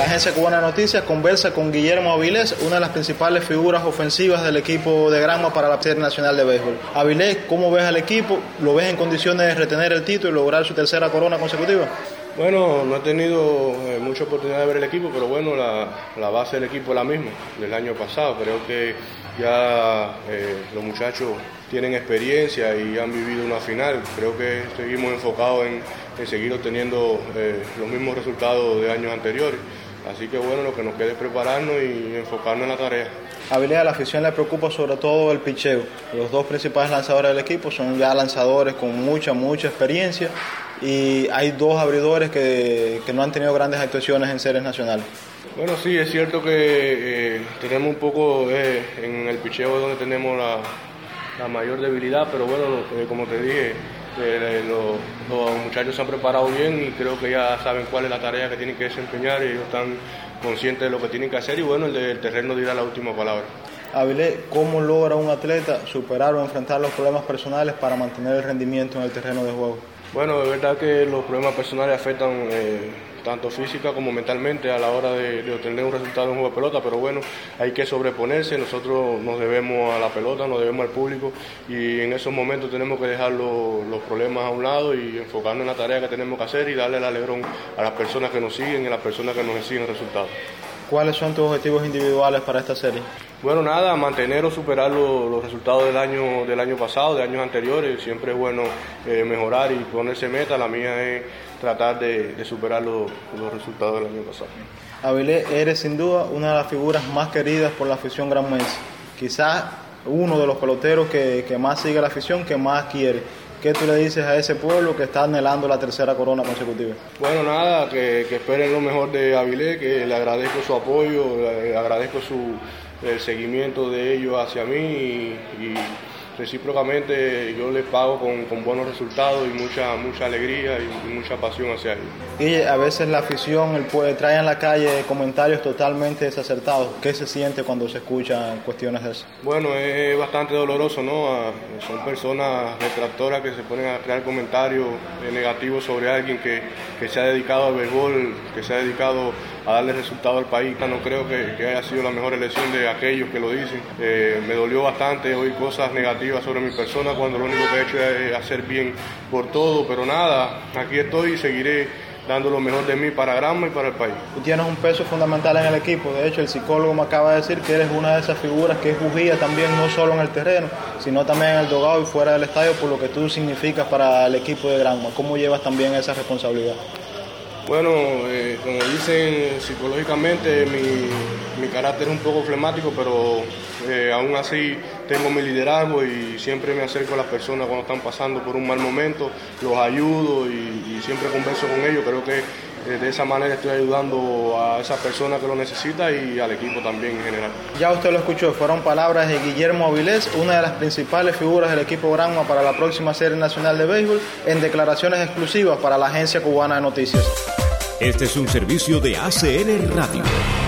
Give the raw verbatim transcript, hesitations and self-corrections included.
la agencia cubana de noticias conversa con Guillermo Avilés, una de las principales figuras ofensivas del equipo de Granma para la Serie Nacional de Béisbol. Avilés, ¿cómo ves al equipo? ¿Lo ves en condiciones de retener el título y lograr su tercera corona consecutiva? Bueno, no he tenido eh, mucha oportunidad de ver el equipo, pero bueno, la, la base del equipo es la misma del año pasado. Creo que ya eh, los muchachos tienen experiencia y han vivido una final. Creo que seguimos enfocados en, en seguir obteniendo eh, los mismos resultados de años anteriores. Así que bueno, lo que nos queda es prepararnos y enfocarnos en la tarea. Avilés, a la afición le preocupa sobre todo el picheo. Los dos principales lanzadores del equipo son ya lanzadores con mucha, mucha experiencia y hay dos abridores que, que no han tenido grandes actuaciones en series nacionales. Bueno, sí, es cierto que eh, tenemos un poco eh, en el picheo donde tenemos la, la mayor debilidad, pero bueno, eh, como te dije, eh, los, los muchachos se han preparado bien y creo que ya saben cuál es la tarea que tienen que desempeñar y ellos están conscientes de lo que tienen que hacer y bueno, el del terreno dirá la última palabra. Avilés, ¿cómo logra un atleta superar o enfrentar los problemas personales para mantener el rendimiento en el terreno de juego? Bueno, es verdad que los problemas personales afectan eh, tanto física como mentalmente a la hora de, de obtener un resultado en un juego de pelota, pero bueno, hay que sobreponerse, nosotros nos debemos a la pelota, nos debemos al público y en esos momentos tenemos que dejar los, los problemas a un lado y enfocarnos en la tarea que tenemos que hacer y darle el alegrón a las personas que nos siguen y a las personas que nos exigen resultados. ¿Cuáles son tus objetivos individuales para esta serie? Bueno, nada, mantener o superar los, los resultados del año del año pasado, de años anteriores. Siempre es bueno eh, mejorar y ponerse meta. La mía es tratar de, de superar los, los resultados del año pasado. Avilés, eres sin duda una de las figuras más queridas por la afición granmense. Quizás uno de los peloteros que, que más sigue la afición, que más quiere. ¿Qué tú le dices a ese pueblo que está anhelando la tercera corona consecutiva? Bueno, nada, que, que esperen lo mejor de Avilés, que le agradezco su apoyo, le agradezco su, el seguimiento de ellos hacia mí y, y recíprocamente yo les pago con, con buenos resultados y mucha mucha alegría y, y mucha pasión hacia ellos. Y a veces la afición el, trae en la calle comentarios totalmente desacertados. ¿Qué se siente cuando se escuchan cuestiones de eso? Bueno, es bastante doloroso, ¿no? Son personas retractoras que se ponen a crear comentarios negativos sobre alguien que, que se ha dedicado al béisbol, que se ha dedicado a darle resultado al país. No creo que, que haya sido la mejor elección de aquellos que lo dicen. Eh, me dolió bastante oír cosas negativas sobre mi persona cuando lo único que he hecho es hacer bien por todo, pero nada, aquí estoy y seguiré dando lo mejor de mí para Granma y para el país. Tú tienes un peso fundamental en el equipo, de hecho el psicólogo me acaba de decir que eres una de esas figuras que es bujía también, no solo en el terreno, sino también en el dogado y fuera del estadio, por lo que tú significas para el equipo de Granma. ¿Cómo llevas también esa responsabilidad? Bueno, eh, como dicen psicológicamente, mi, mi carácter es un poco flemático, pero eh, aún así tengo mi liderazgo y siempre me acerco a las personas cuando están pasando por un mal momento, los ayudo y, y siempre converso con ellos. Creo que eh, de esa manera estoy ayudando a esa persona que lo necesita y al equipo también en general. Ya usted lo escuchó, fueron palabras de Guillermo Avilés, una de las principales figuras del equipo Granma para la próxima Serie Nacional de Béisbol, en declaraciones exclusivas para la Agencia Cubana de Noticias. Este es un servicio de A C N Radio.